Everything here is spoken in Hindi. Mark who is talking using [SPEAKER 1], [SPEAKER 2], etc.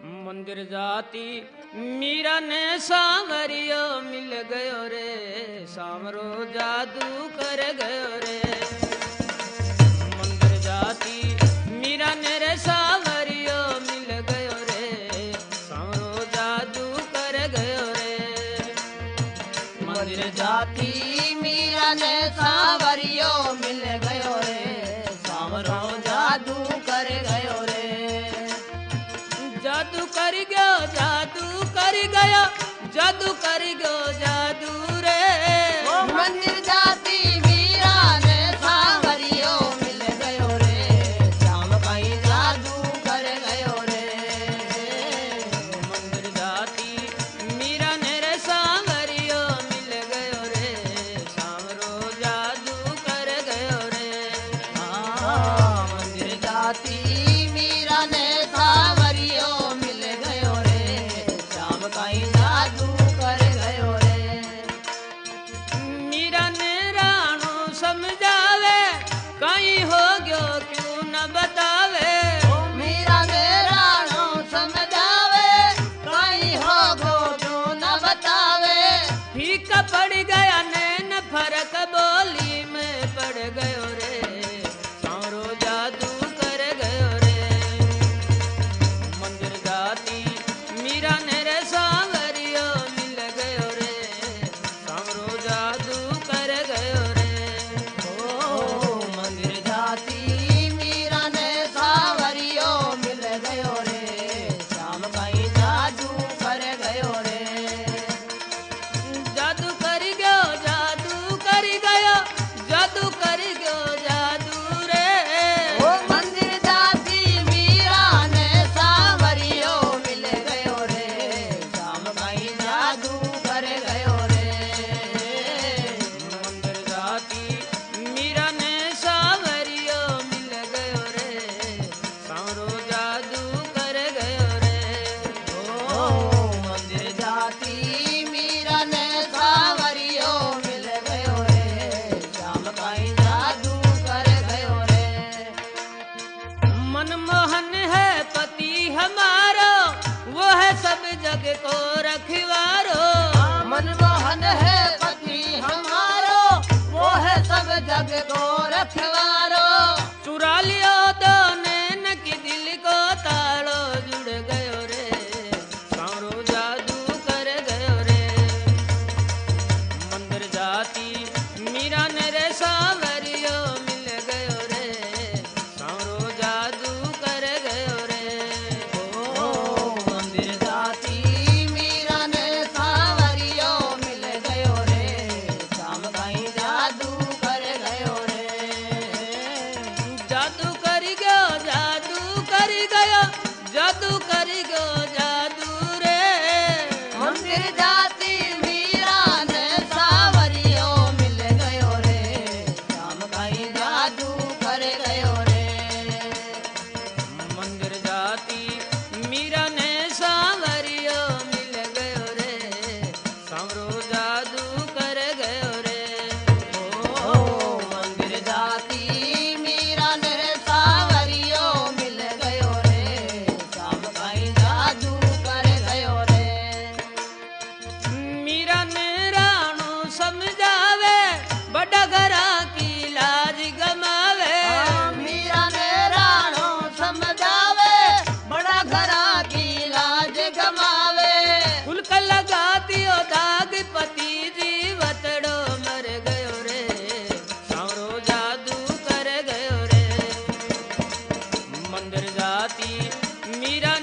[SPEAKER 1] मंदिर जाती मीरा ने सांवरियो मिल गयो रे, सांवरो जादू कर गयो रे। मंदिर जाती मीरा ने रे सांवरियो मिल गयो रे, सांवरो जादू कर गयो रे।
[SPEAKER 2] मंदिर जाती मीरा ने सांवरियो मिल गयो रे, सांवरो जादू कर गयो रे।
[SPEAKER 1] जादू कर गयो, जादू कर गयो, जादू कर गयो जादू रे।
[SPEAKER 2] मंदिर जाती मीरा ने सांवरियो मिल गयो रे, श्याम काई जादू कर गयो रे।
[SPEAKER 1] मंदिर जाती मीरा ने रे सांवरियो मिल गयो रे, सांवरो जादू कर गयो रे।
[SPEAKER 2] मंदिर जाती मीरा ने सांवरियो मिल गयो रे, श्याम काई जादू कर गयो रे।
[SPEAKER 1] मीरा ने राणो समझावे, कहीं हो गयो क्यों न बतावे।
[SPEAKER 2] मीरा ने राणो समझावे, कहीं हो गो जो न बतावे।
[SPEAKER 1] फीका पड़ गया नैन फर्क बोली में पड़ गयो रे, सांवरो जादू कर गयो रे। मंदिर जाती मीरा ने रे सांवरियो मिल गयो रे, सांवरो जादू कर गयो रे।
[SPEAKER 2] मंदिर जाती मीरा ने सांवरियो मिल गयो रे, श्याम काई जादू कर गयो रे।
[SPEAKER 1] जादू कर गयो, जादू कर गयो, जादू कर गयो जादू रे।
[SPEAKER 2] मंदिर जाती मीरा ने सांवरियो मिल गयो रे, श्याम काई जादू कर गयो रे।
[SPEAKER 1] मंदिर जाती मीरा ने सांवरियो मिल गयो रे, सांवरो जादू कर गयो रे।
[SPEAKER 2] मंदिर जाती मीरा ने सांवरियो मिल गयो रे, श्याम काई जादू कर गयो रे।
[SPEAKER 1] मनमोहन है पति हमारो, वो है सब जग को रखवारो।
[SPEAKER 2] मनमोहन है पति हमारो, वो है सब जग को रखवारो।
[SPEAKER 1] चुरा लियो दो नैन की दिल को तालो, जुड़ गयो रे, सांवरो जादू कर गयो रे। मंदिर जाती मीरा ने रे सांवरियो मिल गयो रे, सांवरो जादू कर गयो रे।
[SPEAKER 2] मंदिर जाती मीरा ने सांवरियो मिल गयो रे, श्याम काई जादू कर गयो रे।
[SPEAKER 1] जादू कर गयो, जादू कर गयो, जादू कर गयो जादू रे।
[SPEAKER 2] मंदिर जाती मीरा ने सांवरियो मिल गयो रे, श्याम काई जादू कर गयो रे।
[SPEAKER 1] मंदिर जाती मीरा ने सांवरियो मिल गयो रे, सांवरो जादू कर गयो रे।
[SPEAKER 2] मंदिर जाती मीरा ने सांवरियो मिल गयो रे, श्याम काई जादू कर गयो रे।
[SPEAKER 1] मीरा ने राणो समझावे, बड़ा घरा की लाज गमावे।
[SPEAKER 2] मीरा ने राणो समझावे, बड़ा घरा की लाज गमावे।
[SPEAKER 1] उल्का लगा दियो दाग पति जीवतड़ो मर गयो रे, सांवरो जादू कर गयो रे। मंदिर जाती मीरा